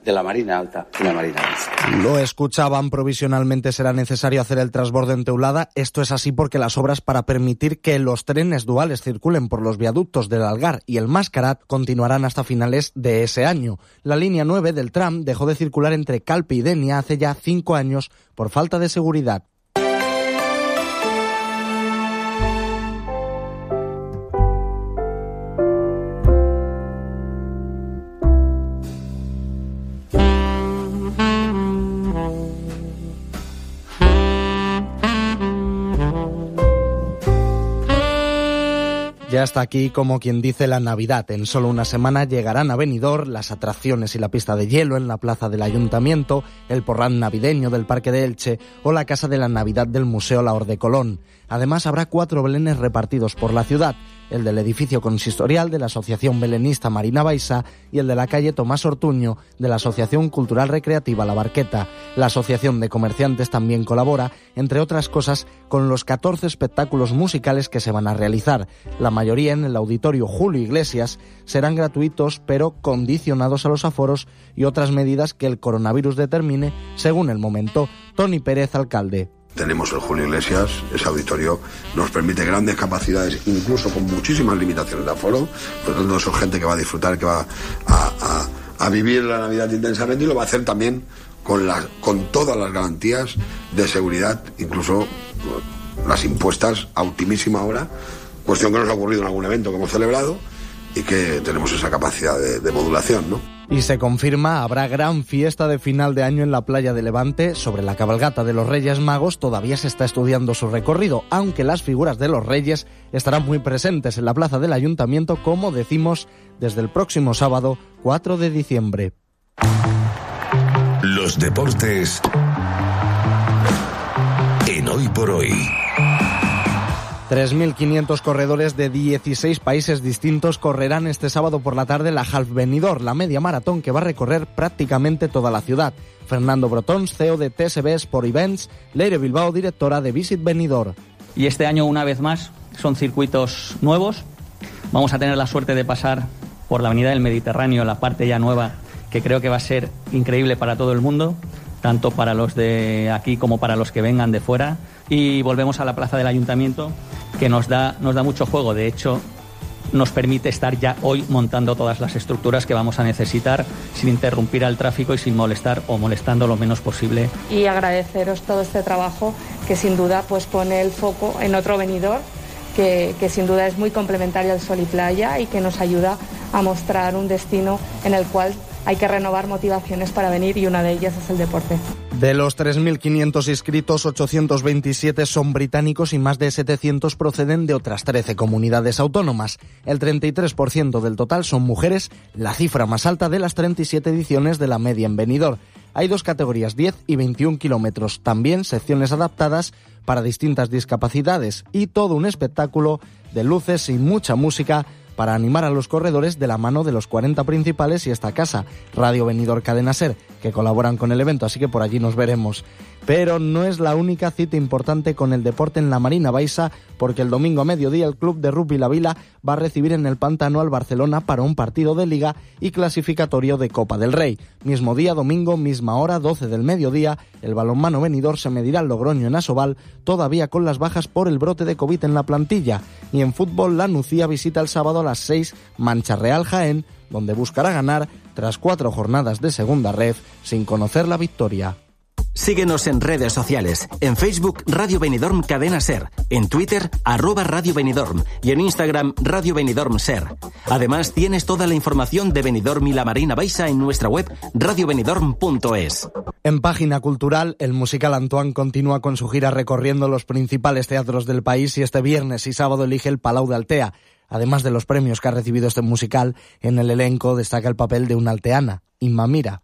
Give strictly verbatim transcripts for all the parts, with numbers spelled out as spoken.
de la Marina Alta y la Marina Baixa. Lo escuchaban, provisionalmente será necesario hacer el transbordo en Teulada. Esto es así porque las obras para permitir que los trenes duales circulen por los viaductos del Algar y el Mascarat continuarán hasta finales de ese año. La línea nueve del tram dejó de circular entre Calpe y Denia hace ya cinco años por falta de seguridad. Ya está aquí, como quien dice, la Navidad. En solo una semana llegarán a Benidorm las atracciones y la pista de hielo en la plaza del Ayuntamiento, el porrán navideño del Parque de Elche o la Casa de la Navidad del Museo Lahore de Colón. Además, habrá cuatro belenes repartidos por la ciudad, el del edificio consistorial de la Asociación Belenista Marina Baixa y el de la calle Tomás Ortuño de la Asociación Cultural Recreativa La Barqueta. La Asociación de Comerciantes también colabora, entre otras cosas, con los catorce espectáculos musicales que se van a realizar. La mayoría en el Auditorio Julio Iglesias serán gratuitos, pero condicionados a los aforos y otras medidas que el coronavirus determine según el momento. Tony Pérez, alcalde. Tenemos el Julio Iglesias, ese auditorio nos permite grandes capacidades, incluso con muchísimas limitaciones de aforo, por lo tanto, eso es gente que va a disfrutar, que va a, a, a vivir la Navidad intensamente y lo va a hacer también con, la, con todas las garantías de seguridad, incluso las impuestas a ultimísima hora, cuestión que nos ha ocurrido en algún evento que hemos celebrado y que tenemos esa capacidad de, de modulación, ¿no? Y se confirma, habrá gran fiesta de final de año en la playa de Levante. Sobre la cabalgata de los Reyes Magos todavía se está estudiando su recorrido, aunque las figuras de los Reyes estarán muy presentes en la plaza del Ayuntamiento, como decimos, desde el próximo sábado cuatro de diciembre. Los deportes en Hoy por Hoy. tres mil quinientos corredores de dieciséis países distintos correrán este sábado por la tarde la Half Benidorm, la media maratón que va a recorrer prácticamente toda la ciudad. Fernando Brotons, C E O de T S B Sport Events, Leire Bilbao, directora de Visit Benidorm. Y este año, una vez más, son circuitos nuevos. Vamos a tener la suerte de pasar por la Avenida del Mediterráneo, la parte ya nueva, que creo que va a ser increíble para todo el mundo, tanto para los de aquí como para los que vengan de fuera. Y volvemos a la plaza del Ayuntamiento, que nos da, nos da mucho juego. De hecho, nos permite estar ya hoy montando todas las estructuras que vamos a necesitar sin interrumpir al tráfico y sin molestar o molestando lo menos posible. Y agradeceros todo este trabajo que sin duda pues pone el foco en otro Benidorm que, que sin duda es muy complementario al Sol y Playa y que nos ayuda a mostrar un destino en el cual hay que renovar motivaciones para venir y una de ellas es el deporte. De los tres mil quinientos inscritos, ochocientos veintisiete son británicos y más de setecientos proceden de otras trece comunidades autónomas. El treinta y tres por ciento del total son mujeres, la cifra más alta de las treinta y siete ediciones de la media en Benidorm. Hay dos categorías, diez y veintiún kilómetros, también secciones adaptadas para distintas discapacidades y todo un espectáculo de luces y mucha música para animar a los corredores de la mano de los cuarenta principales y esta casa, Radio Benidorm Cadena Ser, que colaboran con el evento, así que por allí nos veremos. Pero no es la única cita importante con el deporte en la Marina Baixa, porque el domingo a mediodía el club de rugby La Vila va a recibir en el Pantano al Barcelona para un partido de Liga y clasificatorio de Copa del Rey. Mismo día, domingo, misma hora, doce del mediodía, el balonmano Benidorm se medirá al Logroño en Asobal, todavía con las bajas por el brote de COVID en la plantilla. Y en fútbol, la Nucía visita el sábado a las seis Mancha Real Jaén, donde buscará ganar tras cuatro jornadas de segunda ref sin conocer la victoria. Síguenos en redes sociales, en Facebook Radio Benidorm Cadena Ser, en Twitter arroba Radio Benidorm y en Instagram Radio Benidorm Ser. Además tienes toda la información de Benidorm y la Marina Baixa en nuestra web radio benidorm punto es. En página cultural, el musical Antoine continúa con su gira recorriendo los principales teatros del país y este viernes y sábado elige el Palau de Altea. Además de los premios que ha recibido este musical, en el elenco destaca el papel de una alteana, Inma Mira.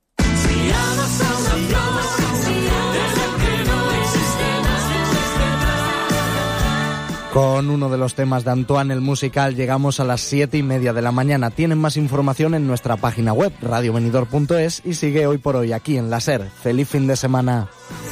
Con uno de los temas de Antoine, el musical, llegamos a las siete y media de la mañana. Tienen más información en nuestra página web, radio benidorm punto es, y sigue Hoy por Hoy aquí en la Ser. ¡Feliz fin de semana!